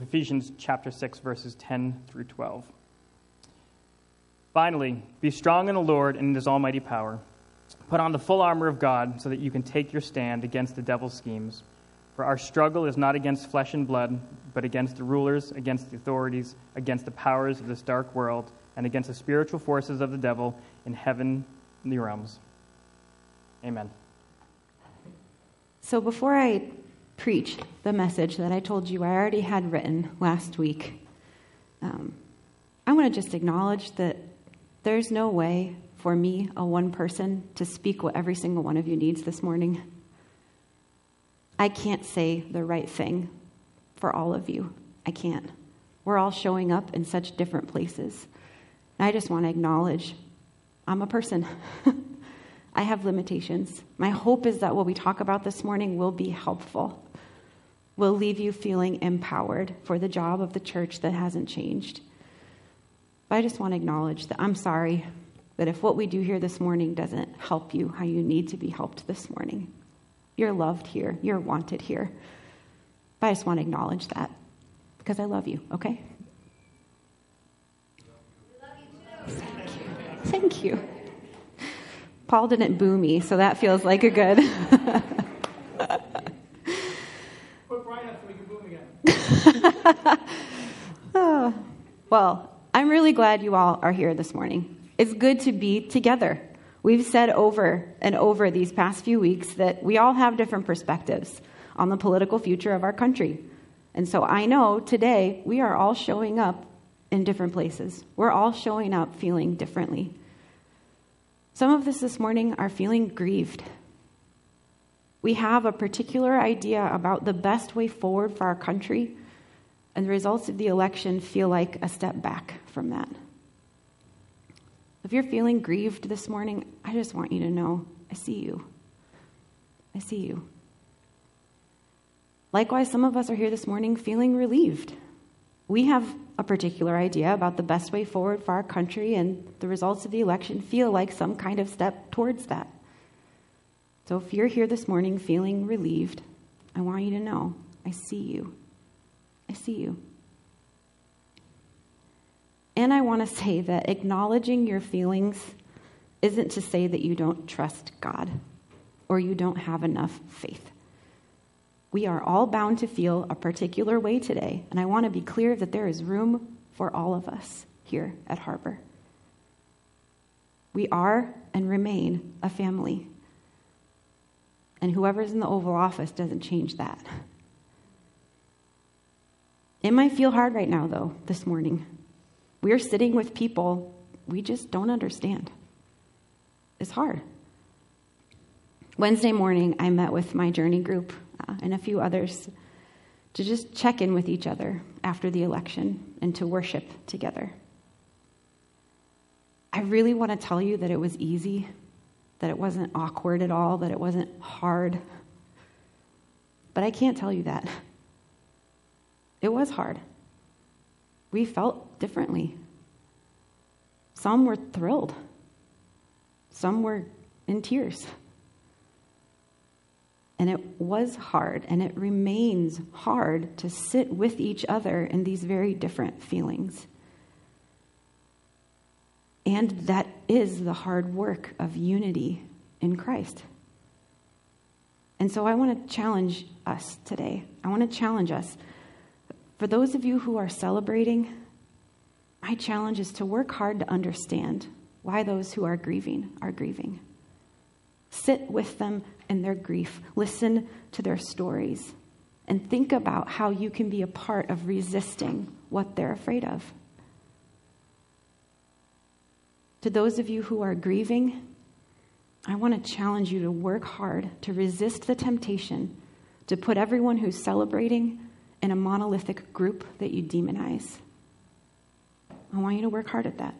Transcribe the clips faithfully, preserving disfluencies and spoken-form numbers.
Ephesians chapter six, verses ten through twelve. Finally, be strong in the Lord and in his almighty power. Put on the full armor of God so that you can take your stand against the devil's schemes. For our struggle is not against flesh and blood, but against the rulers, against the authorities, against the powers of this dark world, and against the spiritual forces of the devil in heavenly realms. Amen. So before I preach the message that I told you I already had written last week, um, I want to just acknowledge that there's no way for me, a one person, to speak what every single one of you needs this morning. I can't say the right thing for all of you. I can't. We're all showing up in such different places. And I just want to acknowledge I'm a person. I have limitations. My hope is that what we talk about this morning will be helpful, will leave you feeling empowered for the job of the church that hasn't changed. But I just want to acknowledge that I'm sorry that if what we do here this morning doesn't help you how you need to be helped this morning. You're loved here. You're wanted here. But I just want to acknowledge that because I love you, okay? We love you too. Thank you. Thank you. Paul didn't boo me, so that feels like a good. Put Brian up so we can boo him again. oh, well, I'm really glad you all are here this morning. It's good to be together. We've said over and over these past few weeks that we all have different perspectives on the political future of our country. And so I know today we are all showing up in different places. We're all showing up feeling differently. Some of us this morning are feeling grieved. We have a particular idea about the best way forward for our country, and the results of the election feel like a step back from that. If you're feeling grieved this morning, I just want you to know, I see you. I see you. Likewise, some of us are here this morning feeling relieved. We have a particular idea about the best way forward for our country, and the results of the election feel like some kind of step towards that. So if you're here this morning feeling relieved, I want you to know, I see you. I see you. And I want to say that acknowledging your feelings isn't to say that you don't trust God or you don't have enough faith. We are all bound to feel a particular way today, and I want to be clear that there is room for all of us here at Harbor. We are and remain a family, and whoever's in the Oval Office doesn't change that. It might feel hard right now, though, this morning. We're sitting with people we just don't understand. It's hard. Wednesday morning, I met with my Journey group uh, and a few others to just check in with each other after the election and to worship together. I really want to tell you that it was easy, that it wasn't awkward at all, that it wasn't hard. But I can't tell you that. It was hard. We felt differently. Some were thrilled. Some were in tears. And it was hard, and it remains hard to sit with each other in these very different feelings. And that is the hard work of unity in Christ. And so I want to challenge us today. I want to challenge us. For those of you who are celebrating, my challenge is to work hard to understand why those who are grieving are grieving. Sit with them in their grief. Listen to their stories. And think about how you can be a part of resisting what they're afraid of. To those of you who are grieving, I want to challenge you to work hard to resist the temptation to put everyone who's celebrating in a monolithic group that you demonize. I want you to work hard at that.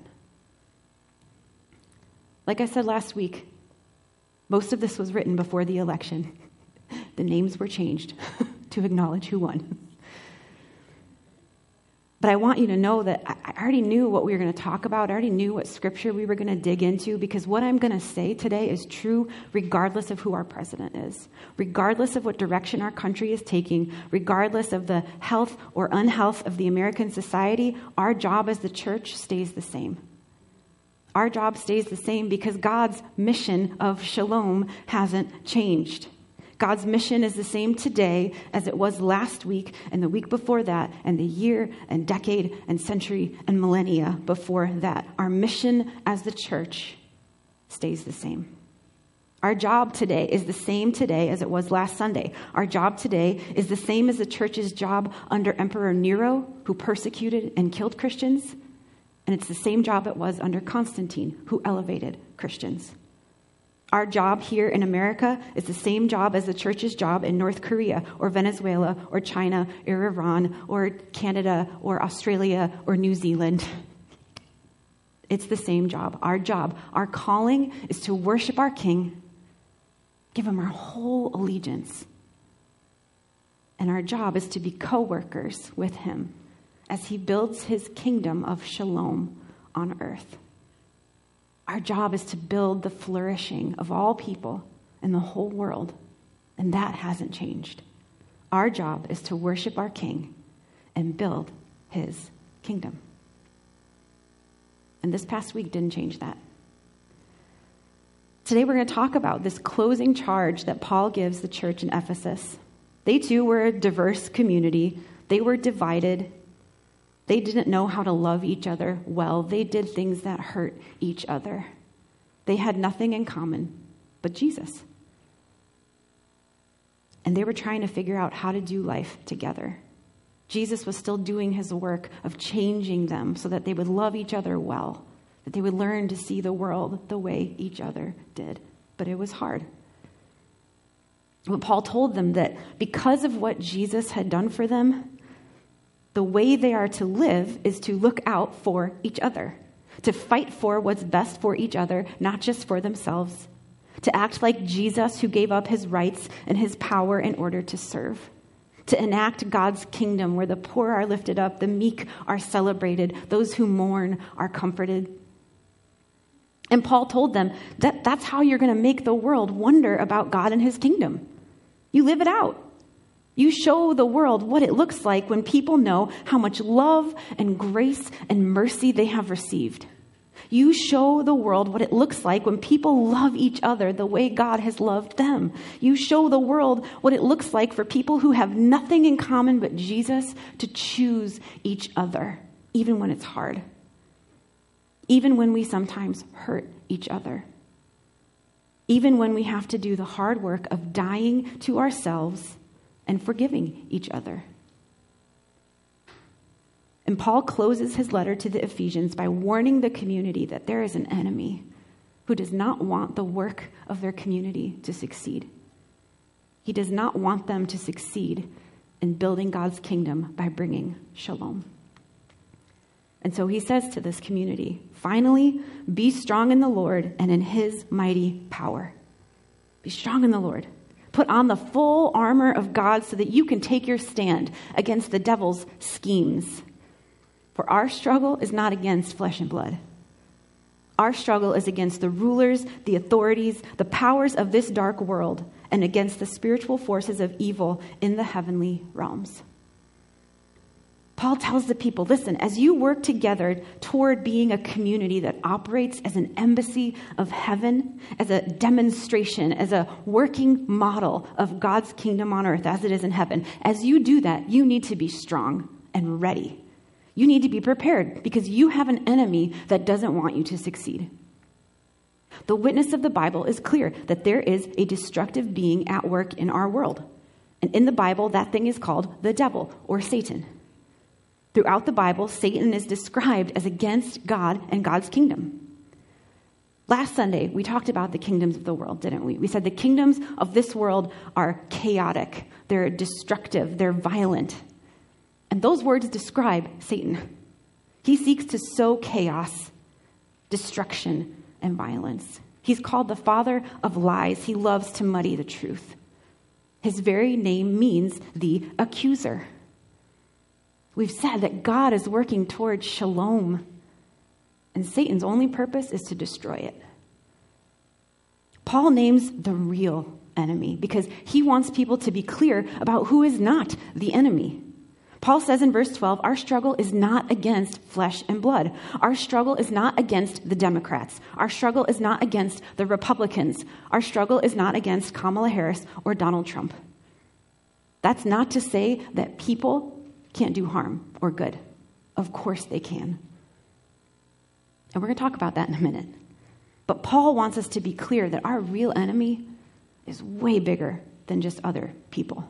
Like I said last week, most of this was written before the election. The names were changed to acknowledge who won. But I want you to know that I already knew what we were going to talk about. I already knew what scripture we were going to dig into, because what I'm going to say today is true regardless of who our president is, regardless of what direction our country is taking, regardless of the health or unhealth of the American society. Our job as the church stays the same. Our job stays the same because God's mission of shalom hasn't changed. God's mission is the same today as it was last week and the week before that and the year and decade and century and millennia before that. Our mission as the church stays the same. Our job today is the same today as it was last Sunday. Our job today is the same as the church's job under Emperor Nero, who persecuted and killed Christians. And it's the same job it was under Constantine, who elevated Christians. Our job here in America is the same job as the church's job in North Korea or Venezuela or China or Iran or Canada or Australia or New Zealand. It's the same job. Our job, our calling is to worship our King, give him our whole allegiance. And our job is to be co-workers with him as he builds his kingdom of shalom on earth. Our job is to build the flourishing of all people in the whole world, and that hasn't changed. Our job is to worship our King and build his kingdom. And this past week didn't change that. Today we're going to talk about this closing charge that Paul gives the church in Ephesus. They too were a diverse community. They were divided. They didn't know how to love each other well. They did things that hurt each other. They had nothing in common but Jesus. And they were trying to figure out how to do life together. Jesus was still doing his work of changing them so that they would love each other well, that they would learn to see the world the way each other did. But it was hard. But Paul told them that because of what Jesus had done for them, the way they are to live is to look out for each other, to fight for what's best for each other, not just for themselves, to act like Jesus, who gave up his rights and his power in order to serve, to enact God's kingdom where the poor are lifted up, the meek are celebrated, those who mourn are comforted. And Paul told them that that's how you're going to make the world wonder about God and his kingdom. You live it out. You show the world what it looks like when people know how much love and grace and mercy they have received. You show the world what it looks like when people love each other the way God has loved them. You show the world what it looks like for people who have nothing in common but Jesus to choose each other, even when it's hard, even when we sometimes hurt each other, even when we have to do the hard work of dying to ourselves and forgiving each other. And Paul closes his letter to the Ephesians by warning the community that there is an enemy who does not want the work of their community to succeed. He does not want them to succeed in building God's kingdom by bringing shalom. And so he says to this community, finally, be strong in the Lord and in his mighty power. Be strong in the Lord. Put on the full armor of God so that you can take your stand against the devil's schemes. For our struggle is not against flesh and blood. Our struggle is against the rulers, the authorities, the powers of this dark world, and against the spiritual forces of evil in the heavenly realms. Paul tells the people, listen, as you work together toward being a community that operates as an embassy of heaven, as a demonstration, as a working model of God's kingdom on earth as it is in heaven, as you do that, you need to be strong and ready. You need to be prepared because you have an enemy that doesn't want you to succeed. The witness of the Bible is clear that there is a destructive being at work in our world. And in the Bible, that thing is called the devil or Satan. Throughout the Bible, Satan is described as against God and God's kingdom. Last Sunday, we talked about the kingdoms of the world, didn't we? We said the kingdoms of this world are chaotic, they're destructive, they're violent. And those words describe Satan. He seeks to sow chaos, destruction, and violence. He's called the father of lies. He loves to muddy the truth. His very name means the accuser. We've said that God is working towards shalom, and Satan's only purpose is to destroy it. Paul names the real enemy because he wants people to be clear about who is not the enemy. Paul says in verse twelve, our struggle is not against flesh and blood. Our struggle is not against the Democrats. Our struggle is not against the Republicans. Our struggle is not against Kamala Harris or Donald Trump. That's not to say that people can't do harm or good. Of course they can. And we're going to talk about that in a minute. But Paul wants us to be clear that our real enemy is way bigger than just other people.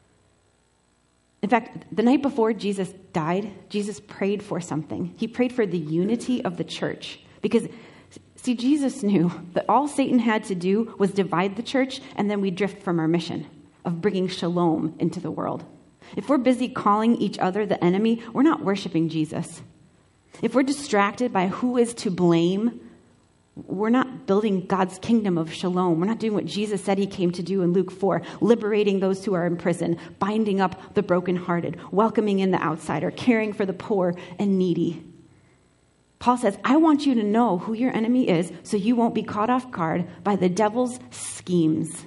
In fact, the night before Jesus died, Jesus prayed for something. He prayed for the unity of the church. Because, see, Jesus knew that all Satan had to do was divide the church, and then we drift from our mission of bringing shalom into the world. If we're busy calling each other the enemy, we're not worshiping Jesus. If we're distracted by who is to blame, we're not building God's kingdom of shalom. We're not doing what Jesus said he came to do in Luke four, liberating those who are in prison, binding up the brokenhearted, welcoming in the outsider, caring for the poor and needy. Paul says, I want you to know who your enemy is so you won't be caught off guard by the devil's schemes.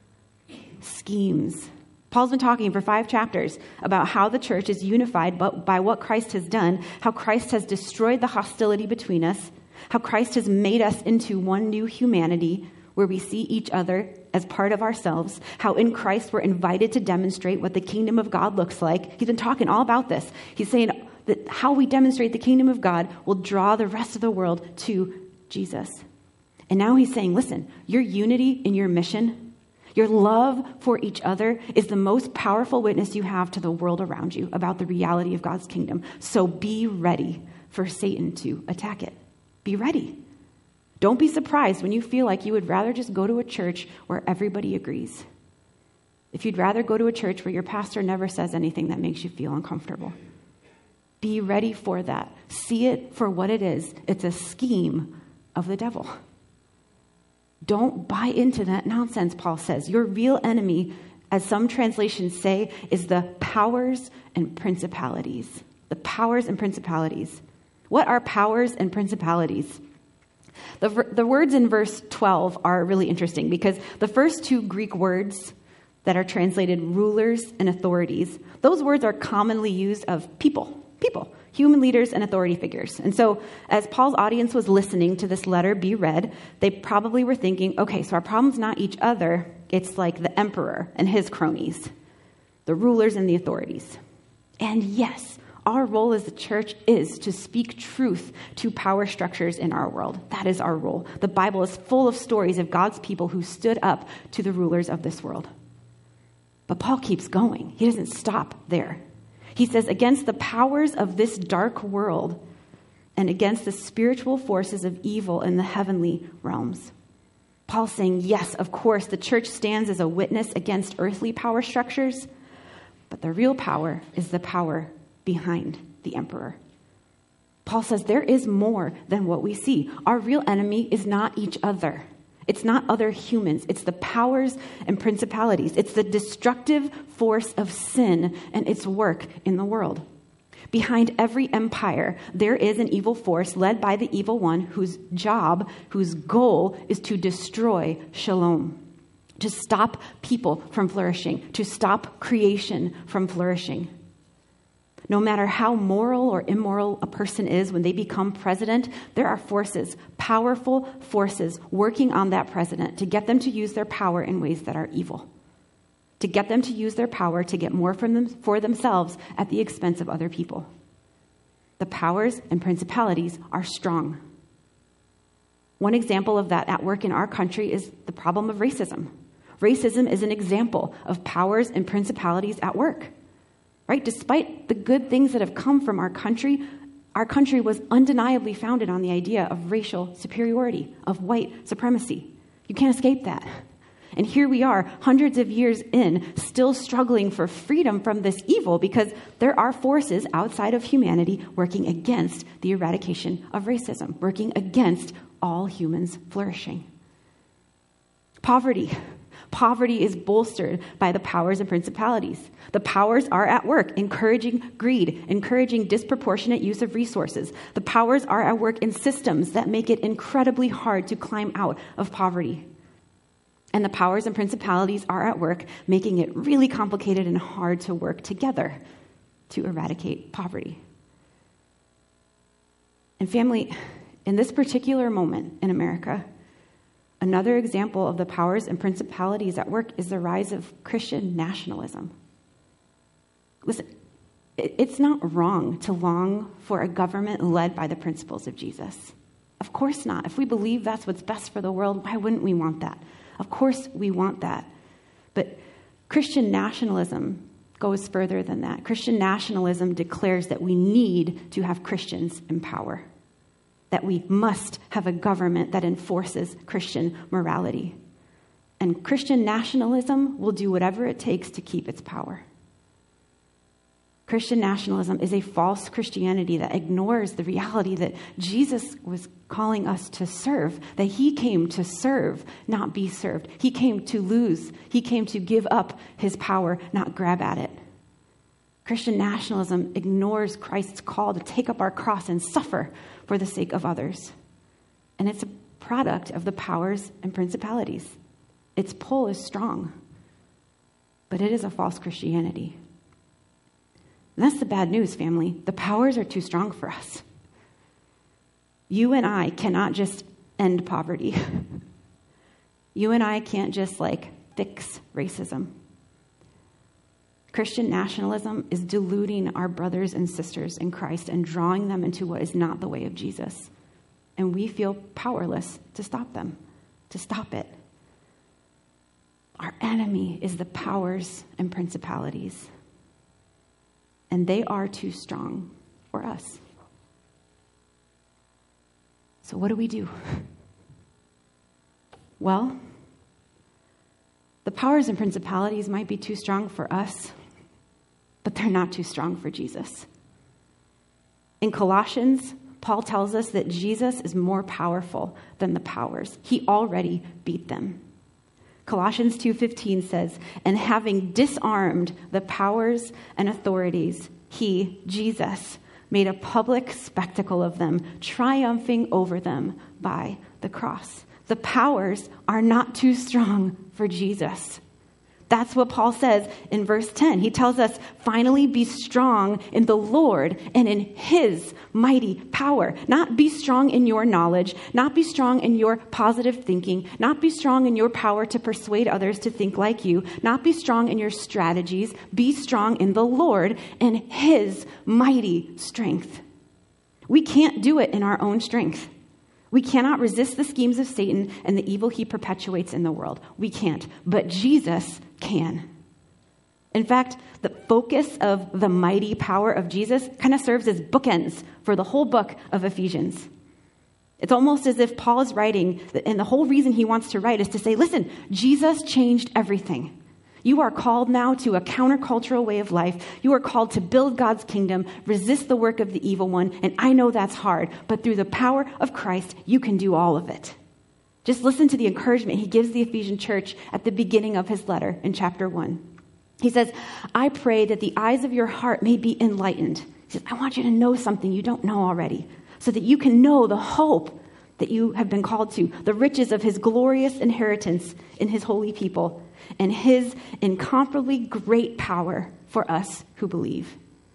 Schemes. Paul's been talking for five chapters about how the church is unified by what Christ has done, how Christ has destroyed the hostility between us, how Christ has made us into one new humanity where we see each other as part of ourselves, how in Christ we're invited to demonstrate what the kingdom of God looks like. He's been talking all about this. He's saying that how we demonstrate the kingdom of God will draw the rest of the world to Jesus. And now he's saying, listen, your unity in your mission, your love for each other is the most powerful witness you have to the world around you about the reality of God's kingdom. So be ready for Satan to attack it. Be ready. Don't be surprised when you feel like you would rather just go to a church where everybody agrees. If you'd rather go to a church where your pastor never says anything that makes you feel uncomfortable. Be ready for that. See it for what it is. It's a scheme of the devil. Don't buy into that nonsense, Paul says. Your real enemy, as some translations say, is the powers and principalities. The powers and principalities. What are powers and principalities? The, the words in verse twelve are really interesting because the first two Greek words that are translated rulers and authorities, those words are commonly used of people, people, human leaders and authority figures. And so as Paul's audience was listening to this letter be read, they probably were thinking, okay, so our problem's not each other. It's like the emperor and his cronies, the rulers and the authorities. And yes, our role as the church is to speak truth to power structures in our world. That is our role. The Bible is full of stories of God's people who stood up to the rulers of this world. But Paul keeps going. He doesn't stop there. He says, against the powers of this dark world and against the spiritual forces of evil in the heavenly realms. Paul's saying, yes, of course, the church stands as a witness against earthly power structures, but the real power is the power behind the emperor. Paul says there is more than what we see. Our real enemy is not each other. It's not other humans. It's the powers and principalities. It's the destructive force of sin and its work in the world. Behind every empire, there is an evil force led by the evil one whose job, whose goal is to destroy shalom, to stop people from flourishing, to stop creation from flourishing. No matter how moral or immoral a person is when they become president, there are forces, powerful forces working on that president to get them to use their power in ways that are evil, to get them to use their power to get more from them for themselves at the expense of other people. The powers and principalities are strong. One example of that at work in our country is the problem of racism. Racism is an example of powers and principalities at work. Right? Despite the good things that have come from our country, our country was undeniably founded on the idea of racial superiority, of white supremacy. You can't escape that. And here we are, hundreds of years in, still struggling for freedom from this evil because there are forces outside of humanity working against the eradication of racism, working against all humans flourishing. Poverty. Poverty is bolstered by the powers and principalities. The powers are at work, encouraging greed, encouraging disproportionate use of resources. The powers are at work in systems that make it incredibly hard to climb out of poverty. And the powers and principalities are at work, making it really complicated and hard to work together to eradicate poverty. And family, in this particular moment in America, another example of the powers and principalities at work is the rise of Christian nationalism. Listen, it's not wrong to long for a government led by the principles of Jesus. Of course not. If we believe that's what's best for the world, why wouldn't we want that? Of course we want that. But Christian nationalism goes further than that. Christian nationalism declares that we need to have Christians in power, that we must have a government that enforces Christian morality. And Christian nationalism will do whatever it takes to keep its power. Christian nationalism is a false Christianity that ignores the reality that Jesus was calling us to serve, that he came to serve, not be served. He came to lose. He came to give up his power, not grab at it. Christian nationalism ignores Christ's call to take up our cross and suffer for the sake of others. And it's a product of the powers and principalities. Its pull is strong, but it is a false Christianity. And that's the bad news, family. The powers are too strong for us. You and I cannot just end poverty. You and I can't just like fix racism. Christian nationalism is deluding our brothers and sisters in Christ and drawing them into what is not the way of Jesus. And we feel powerless to stop them, to stop it. Our enemy is the powers and principalities. And they are too strong for us. So what do we do? Well, the powers and principalities might be too strong for us, but they're not too strong for Jesus. In Colossians, Paul tells us that Jesus is more powerful than the powers. He already beat them. Colossians two fifteen says, and having disarmed the powers and authorities, he, Jesus, made a public spectacle of them, triumphing over them by the cross. The powers are not too strong for Jesus. That's what Paul says in verse ten. He tells us, finally be strong in the Lord and in his mighty power. Not be strong in your knowledge, not be strong in your positive thinking, not be strong in your power to persuade others to think like you, not be strong in your strategies. Be strong in the Lord and his mighty strength. We can't do it in our own strength. We cannot resist the schemes of Satan and the evil he perpetuates in the world. We can't, but Jesus can. In fact, the focus of the mighty power of Jesus kind of serves as bookends for the whole book of Ephesians. It's almost as if Paul is writing, and the whole reason he wants to write is to say, listen, Jesus changed everything. You are called now to a countercultural way of life. You are called to build God's kingdom, resist the work of the evil one. And I know that's hard, but through the power of Christ, you can do all of it. Just listen to the encouragement he gives the Ephesian church at the beginning of his letter in chapter one. He says, I pray that the eyes of your heart may be enlightened. He says, I want you to know something you don't know already, so that you can know the hope that you have been called to, the riches of his glorious inheritance in his holy people, and his incomparably great power for us who believe.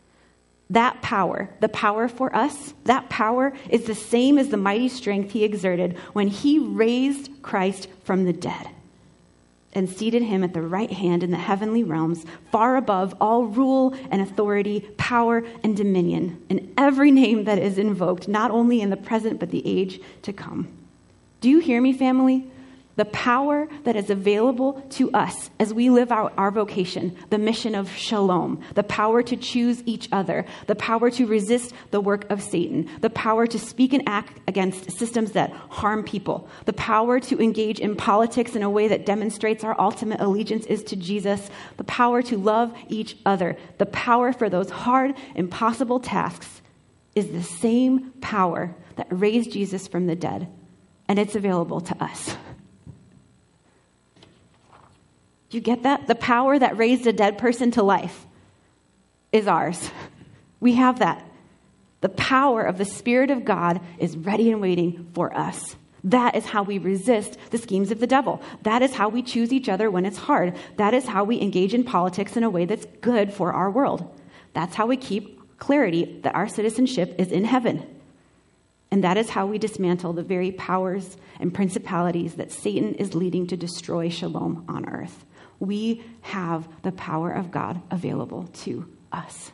That power, the power for us, that power is the same as the mighty strength he exerted when he raised Christ from the dead and seated him at the right hand in the heavenly realms, far above all rule and authority, power and dominion, and every name that is invoked, not only in the present, but the age to come. Do you hear me, family? The power that is available to us as we live out our vocation, the mission of shalom, the power to choose each other, the power to resist the work of Satan, the power to speak and act against systems that harm people, the power to engage in politics in a way that demonstrates our ultimate allegiance is to Jesus, the power to love each other, the power for those hard, impossible tasks is the same power that raised Jesus from the dead, and it's available to us. Do you get that? The power that raised a dead person to life is ours. We have that. The power of the Spirit of God is ready and waiting for us. That is how we resist the schemes of the devil. That is how we choose each other when it's hard. That is how we engage in politics in a way that's good for our world. That's how we keep clarity that our citizenship is in heaven. And that is how we dismantle the very powers and principalities that Satan is leading to destroy shalom on earth. We have the power of God available to us.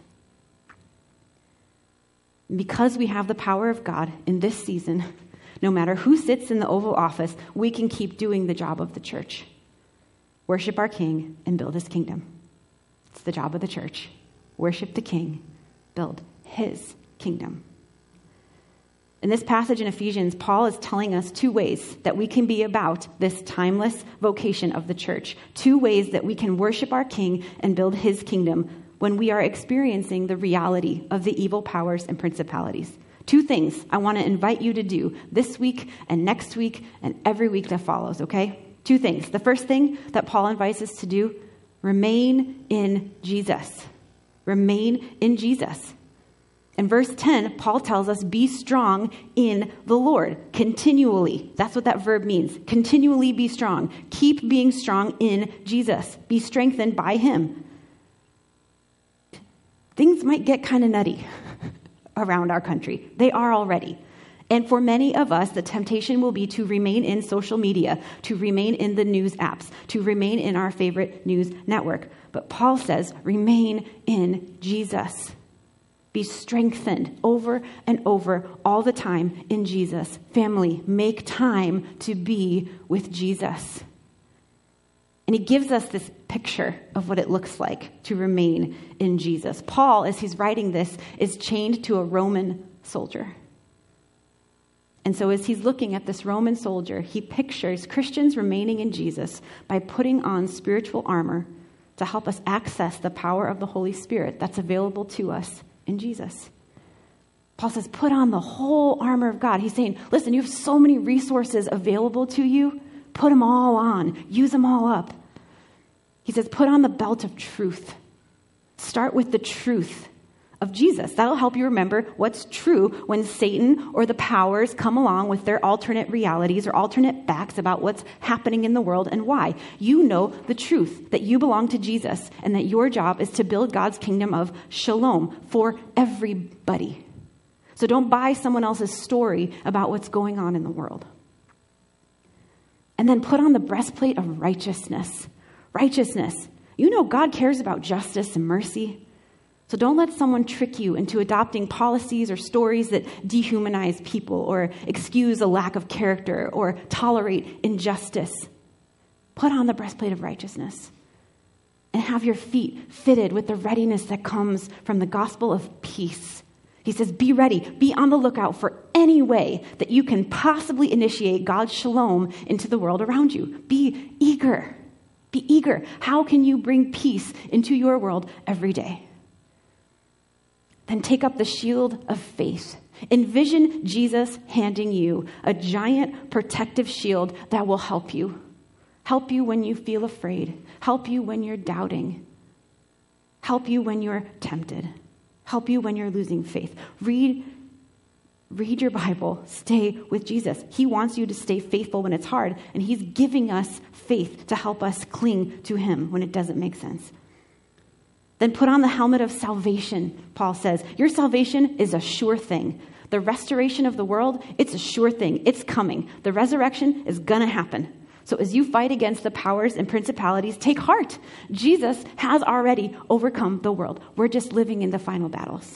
Because we have the power of God in this season, no matter who sits in the Oval Office, we can keep doing the job of the church. Worship our King and build his kingdom. It's the job of the church. Worship the King, build his kingdom. In this passage in Ephesians, Paul is telling us two ways that we can be about this timeless vocation of the church. Two ways that we can worship our King and build his kingdom when we are experiencing the reality of the evil powers and principalities. Two things I want to invite you to do this week and next week and every week that follows, okay? Two things. The first thing that Paul invites us to do, remain in Jesus. Remain in Jesus. In verse ten, Paul tells us, be strong in the Lord continually. That's what that verb means. Continually be strong. Keep being strong in Jesus. Be strengthened by him. Things might get kind of nutty around our country. They are already. And for many of us, the temptation will be to remain in social media, to remain in the news apps, to remain in our favorite news network. But Paul says, remain in Jesus. Be strengthened over and over all the time in Jesus. Family, make time to be with Jesus. And he gives us this picture of what it looks like to remain in Jesus. Paul, as he's writing this, is chained to a Roman soldier. And so as he's looking at this Roman soldier, he pictures Christians remaining in Jesus by putting on spiritual armor to help us access the power of the Holy Spirit that's available to us in Jesus. Paul says, put on the whole armor of God. He's saying, listen, you have so many resources available to you. Put them all on. Use them all up. He says, put on the belt of truth. Start with the truth of Jesus. That'll help you remember what's true when Satan or the powers come along with their alternate realities or alternate facts about what's happening in the world and why. You know the truth, that you belong to Jesus and that your job is to build God's kingdom of shalom for everybody. So don't buy someone else's story about what's going on in the world. And then put on the breastplate of righteousness. Righteousness. You know God cares about justice and mercy. So don't let someone trick you into adopting policies or stories that dehumanize people or excuse a lack of character or tolerate injustice. Put on the breastplate of righteousness and have your feet fitted with the readiness that comes from the gospel of peace. He says, be ready, be on the lookout for any way that you can possibly initiate God's shalom into the world around you. Be eager, be eager. How can you bring peace into your world every day? Then take up the shield of faith. Envision Jesus handing you a giant protective shield that will help you. Help you when you feel afraid. Help you when you're doubting. Help you when you're tempted. Help you when you're losing faith. Read, read your Bible. Stay with Jesus. He wants you to stay faithful when it's hard, and he's giving us faith to help us cling to him when it doesn't make sense. Then put on the helmet of salvation, Paul says. Your salvation is a sure thing. The restoration of the world, it's a sure thing. It's coming. The resurrection is going to happen. So as you fight against the powers and principalities, take heart. Jesus has already overcome the world. We're just living in the final battles.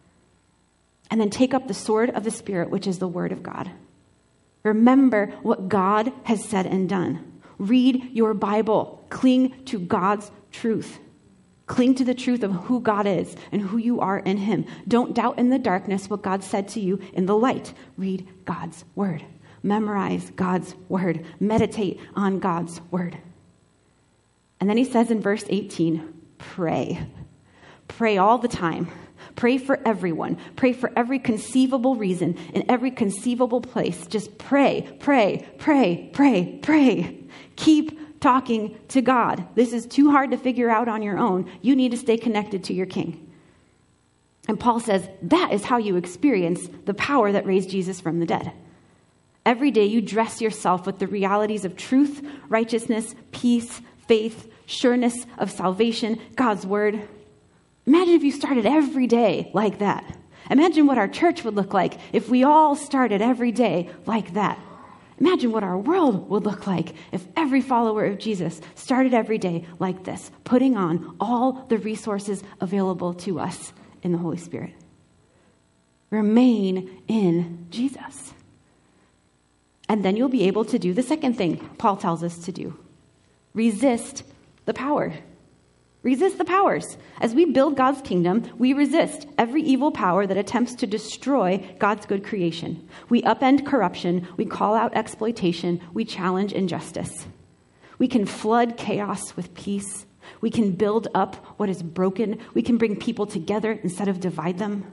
And then take up the sword of the Spirit, which is the word of God. Remember what God has said and done. Read your Bible. Cling to God's truth. Cling to the truth of who God is and who you are in him. Don't doubt in the darkness what God said to you in the light. Read God's word. Memorize God's word. Meditate on God's word. And then he says in verse eighteen, pray. Pray all the time. Pray for everyone. Pray for every conceivable reason in every conceivable place. Just pray, pray, pray, pray, pray. Keep talking to God. This is too hard to figure out on your own. You need to stay connected to your King. And Paul says that is how you experience the power that raised Jesus from the dead. Every day you dress yourself with the realities of truth, righteousness, peace, faith, sureness of salvation, God's word. Imagine if you started every day like that. Imagine what our church would look like if we all started every day like that. Imagine what our world would look like if every follower of Jesus started every day like this, putting on all the resources available to us in the Holy Spirit. Remain in Jesus. And then you'll be able to do the second thing Paul tells us to do. Resist the power. Resist the powers. As we build God's kingdom, we resist every evil power that attempts to destroy God's good creation. We upend corruption. We call out exploitation. We challenge injustice. We can flood chaos with peace. We can build up what is broken. We can bring people together instead of divide them.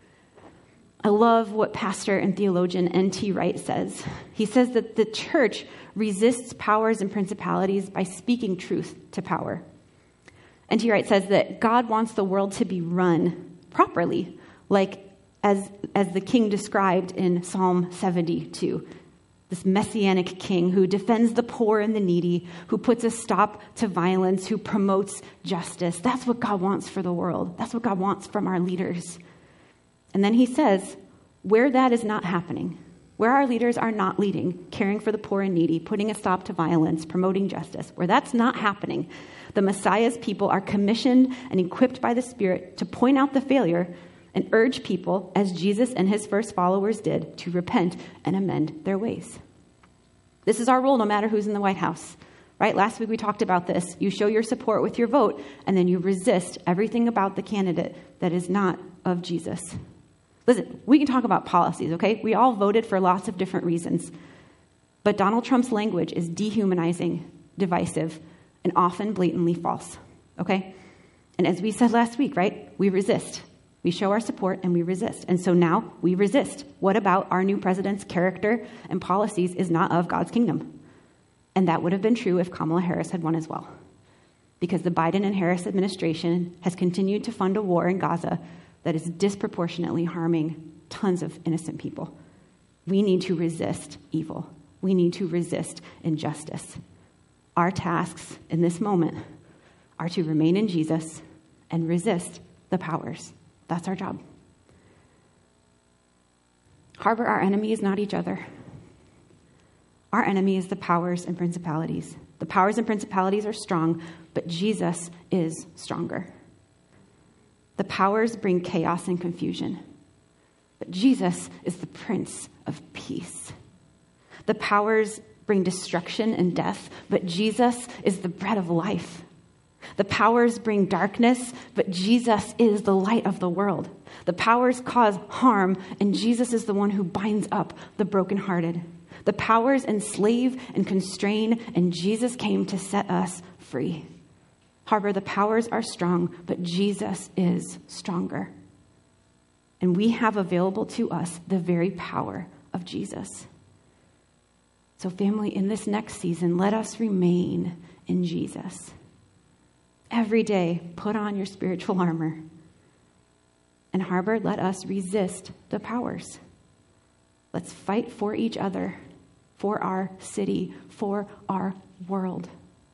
I love what pastor and theologian N T Wright says. He says that the church resists powers and principalities by speaking truth to power. N T Wright says that God wants the world to be run properly, like as, as the king described in Psalm seventy-two. This messianic king who defends the poor and the needy, who puts a stop to violence, who promotes justice. That's what God wants for the world. That's what God wants from our leaders. And then he says, where that is not happening, where our leaders are not leading, caring for the poor and needy, putting a stop to violence, promoting justice, where that's not happening, the Messiah's people are commissioned and equipped by the Spirit to point out the failure and urge people, as Jesus and his first followers did, to repent and amend their ways. This is our role no matter who's in the White House, right? Last week we talked about this. You show your support with your vote, and then you resist everything about the candidate that is not of Jesus. Listen, we can talk about policies, okay? We all voted for lots of different reasons. But Donald Trump's language is dehumanizing, divisive, and often blatantly false, okay? And as we said last week, right? We resist. We show our support and we resist. And so now we resist. What about our new president's character and policies is not of God's kingdom? And that would have been true if Kamala Harris had won as well. Because the Biden and Harris administration has continued to fund a war in Gaza that is disproportionately harming tons of innocent people. We need to resist evil. We need to resist injustice. Our tasks in this moment are to remain in Jesus and resist the powers. That's our job. Harbor, our enemy is not each other. Our enemy is the powers and principalities. The powers and principalities are strong, but Jesus is stronger. The powers bring chaos and confusion, but Jesus is the Prince of Peace. The powers bring destruction and death, but Jesus is the bread of life. The powers bring darkness, but Jesus is the light of the world. The powers cause harm, and Jesus is the one who binds up the brokenhearted. The powers enslave and constrain, and Jesus came to set us free. Harbor, the powers are strong, but Jesus is stronger. And we have available to us the very power of Jesus. So family, in this next season, let us remain in Jesus. Every day, put on your spiritual armor. And Harbor, let us resist the powers. Let's fight for each other, for our city, for our world.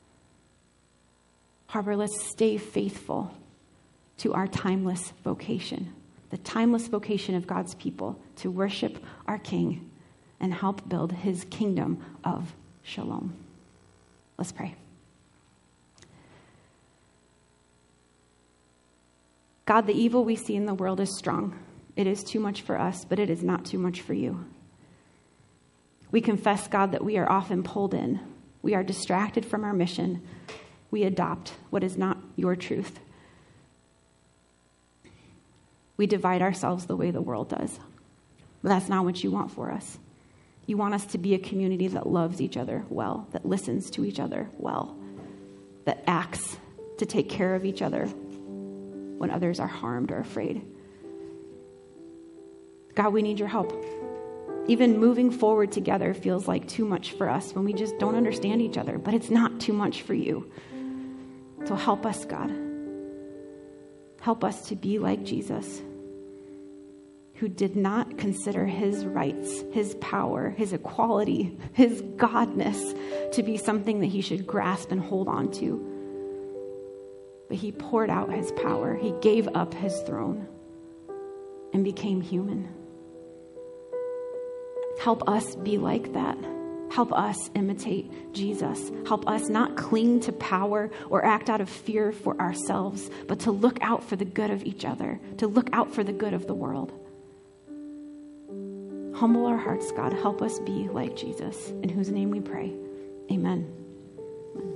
Harbor, let's stay faithful to our timeless vocation, the timeless vocation of God's people to worship our King and help build his kingdom of shalom. Let's pray. God, the evil we see in the world is strong. It is too much for us, but it is not too much for you. We confess, God, that we are often pulled in. We are distracted from our mission. We adopt what is not your truth. We divide ourselves the way the world does. But that's not what you want for us. You want us to be a community that loves each other well, that listens to each other well, that acts to take care of each other when others are harmed or afraid. God, we need your help. Even moving forward together feels like too much for us when we just don't understand each other, but it's not too much for you. So help us, God. Help us to be like Jesus, who did not consider his rights, his power, his equality, his godness to be something that he should grasp and hold on to. But he poured out his power. He gave up his throne and became human. Help us be like that. Help us imitate Jesus. Help us not cling to power or act out of fear for ourselves, but to look out for the good of each other, to look out for the good of the world. Humble our hearts, God. Help us be like Jesus, in whose name we pray. Amen.